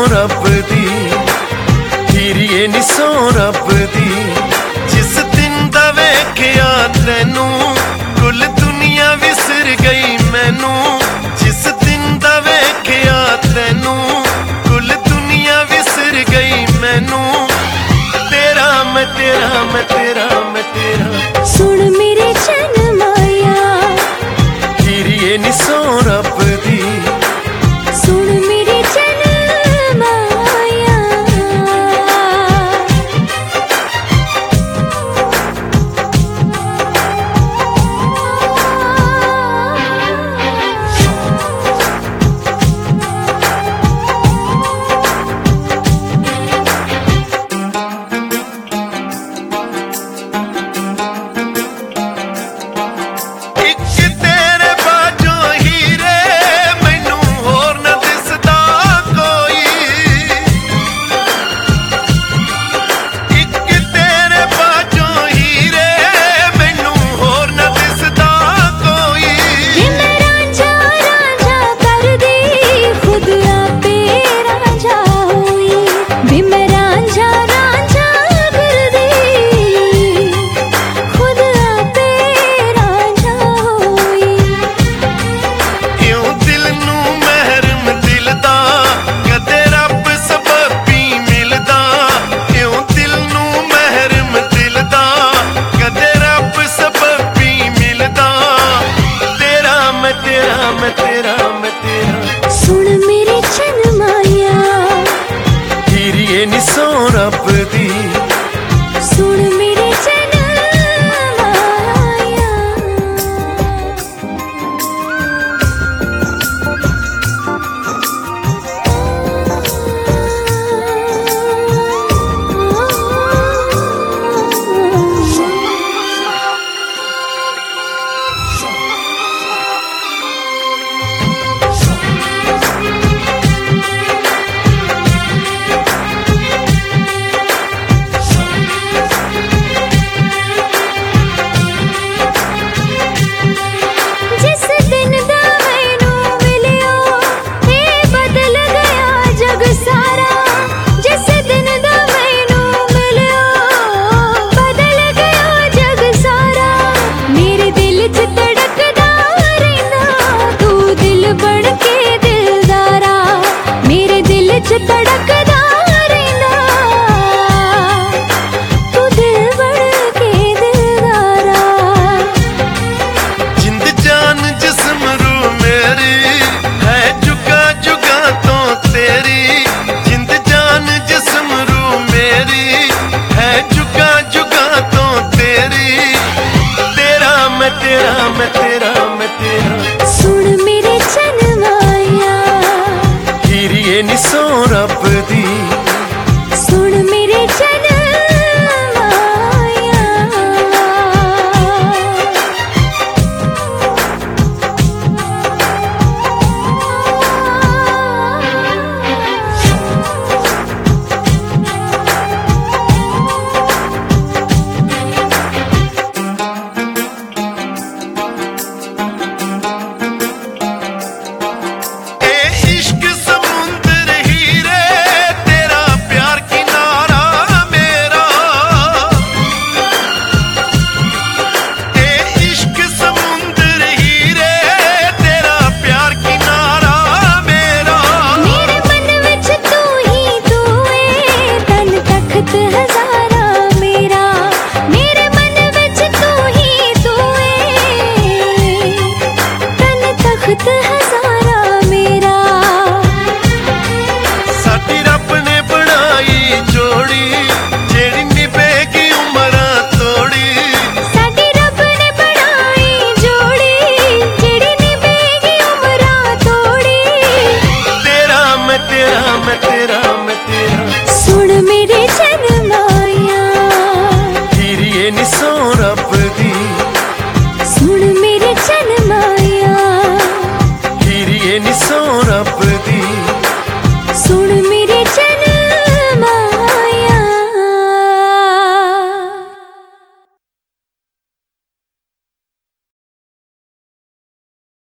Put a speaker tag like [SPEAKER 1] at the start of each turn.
[SPEAKER 1] रब दी हीरिए नी सौ रब दी जिस दिन दा वेखिया तैनू कुल दुनिया विसर गई मैनू जिस दिन दा वेखिया तैनू कुल दुनिया विसर गई मैनू तेरा मैं तेरा मैं तेरा मैं तेरा
[SPEAKER 2] सुन मेरे चैन माया
[SPEAKER 1] हीरिए नी सौ रब दी
[SPEAKER 2] सुन मेरे चैन माया सुन मेरे चैन माया
[SPEAKER 1] हीरिए नी सौ रब दी
[SPEAKER 2] सुन मेरे चैन माया तड़कदा रहिंदा तू दिल बन के दिलदारा
[SPEAKER 1] जिंद जान जिस्म रू मेरी है जुगा जुगा तो तेरी जिंद जान जिस्म रू मेरी है जुगा जुगा तो तेरी तेरा मैं तेरा मैं तेरा